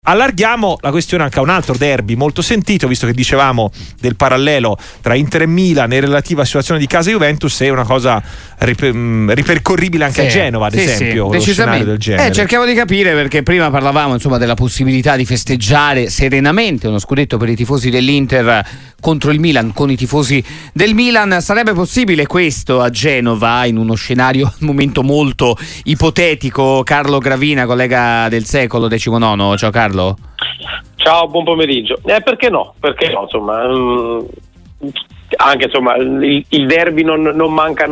Allarghiamo la questione anche a un altro derby molto sentito, visto che dicevamo del parallelo tra Inter e Milan e relativa situazione di casa Juventus, è una cosa ripercorribile anche a Genova, ad esempio, lo scenario del genere. Cerchiamo di capire, perché prima parlavamo della possibilità di festeggiare serenamente uno scudetto per i tifosi dell'Inter contro il Milan con i tifosi del Milan. Sarebbe possibile questo a Genova in uno scenario al momento molto ipotetico? Carlo Gravina, collega del secolo 19. Ciao Carlo. Ciao, buon pomeriggio. Perché no? Insomma, anche il derby non manca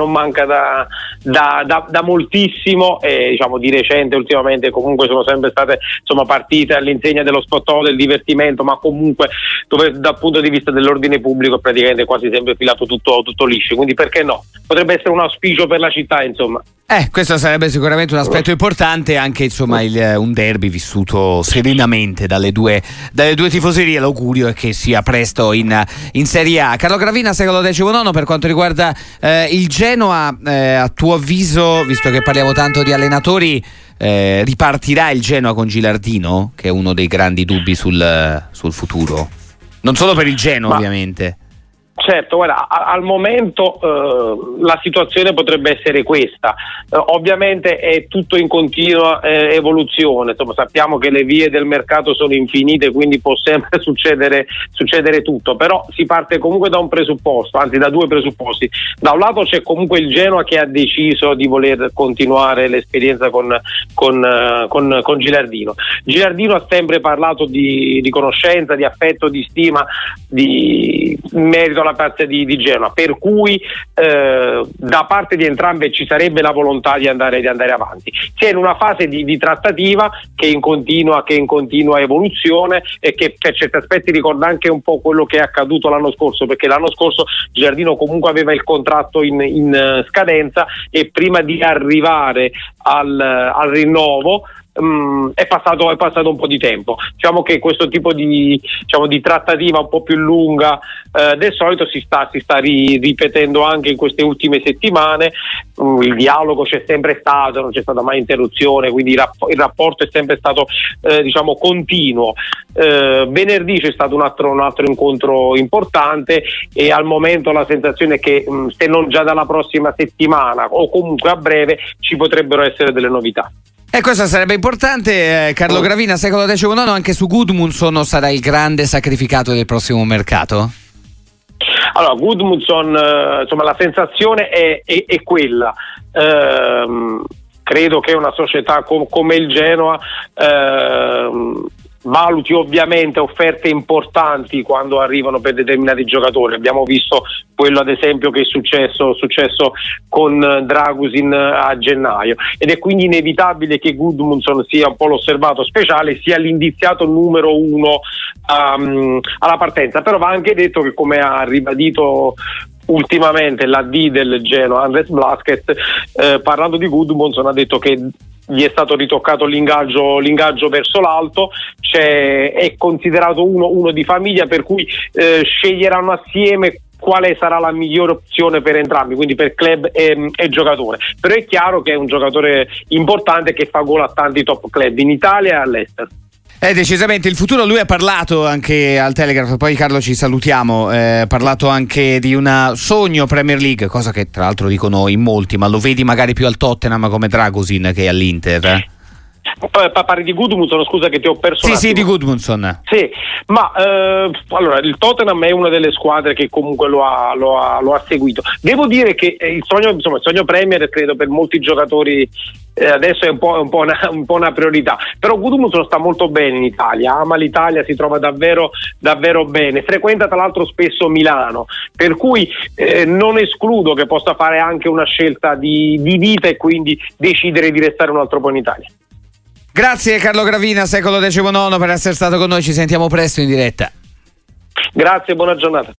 da moltissimo, e diciamo di recente ultimamente comunque sono sempre state partite all'insegna dello spettacolo, del divertimento, ma comunque dove dal punto di vista dell'ordine pubblico è praticamente quasi sempre filato tutto liscio, quindi perché no? Potrebbe essere un auspicio per la città, insomma. Questo sarebbe sicuramente un aspetto importante, anche un derby vissuto serenamente dalle due tifoserie. L'augurio è che sia presto in Serie A. Carlo Gravina, secolo 19, per quanto riguarda il Genoa, a tuo avviso, visto che parliamo tanto di allenatori, ripartirà il Genoa con Gilardino, che è uno dei grandi dubbi sul futuro? Non solo per il Genoa, ovviamente. Certo, guarda, al momento la situazione potrebbe essere questa. Ovviamente è tutto in continua evoluzione, sappiamo che le vie del mercato sono infinite, quindi può sempre succedere tutto, però si parte comunque da un presupposto, anzi da due presupposti. Da un lato c'è comunque il Genoa che ha deciso di voler continuare l'esperienza con Gilardino. Gilardino ha sempre parlato di conoscenza, di affetto, di stima, di merito alla parte di Genoa, per cui da parte di entrambe ci sarebbe la volontà di andare avanti. Si è in una fase di trattativa che è in continua evoluzione e che per certi aspetti ricorda anche un po' quello che è accaduto l'anno scorso, perché l'anno scorso Gilardino comunque aveva il contratto in scadenza e prima di arrivare al rinnovo è passato un po' di tempo. Diciamo che questo tipo di trattativa un po' più lunga del solito si sta ripetendo anche in queste ultime settimane. Il dialogo c'è sempre stato, non c'è stata mai interruzione, quindi il rapporto è sempre stato continuo. Venerdì c'è stato un altro incontro importante e al momento la sensazione è che se non già dalla prossima settimana o comunque a breve ci potrebbero essere delle novità. E questo sarebbe importante. Carlo Gravina, secolo 19, anche su Gudmundsson sarà il grande sacrificato del prossimo mercato? Allora, Gudmundsson, la sensazione è quella. Credo che una società come il Genoa valuti ovviamente offerte importanti quando arrivano per determinati giocatori. Abbiamo visto quello ad esempio che è successo con Dragusin a gennaio, ed è quindi inevitabile che Gudmundsson sia un po' l'osservato speciale, sia l'indiziato numero uno alla partenza. Però va anche detto che, come ha ribadito ultimamente l'AD del Genoa, Andres Blasquez, parlando di Gudmundsson, ha detto che gli è stato ritoccato l'ingaggio verso l'alto, è considerato uno di famiglia, per cui sceglieranno assieme quale sarà la migliore opzione per entrambi, quindi per club e giocatore. Però è chiaro che è un giocatore importante che fa gol a tanti top club in Italia e all'estero. Decisamente il futuro. Lui ha parlato anche al Telegraph, poi Carlo ci salutiamo, ha parlato anche di un sogno Premier League, cosa che tra l'altro dicono in molti, ma lo vedi magari più al Tottenham come Dragusin che all'Inter? Parli di Gudmundsson, scusa che ti ho perso. Sì, di Gudmundsson. Sì, ma allora il Tottenham è una delle squadre che comunque lo ha seguito. Devo dire che il sogno Premier, credo per molti giocatori adesso è un po' una priorità. Però Gudmundsson sta molto bene in Italia, ama l'Italia, si trova davvero bene, frequenta tra l'altro spesso Milano, per cui non escludo che possa fare anche una scelta di vita e quindi decidere di restare un altro po' in Italia. Grazie Carlo Gravina, secolo 19, per essere stato con noi. Ci sentiamo presto in diretta. Grazie, buona giornata.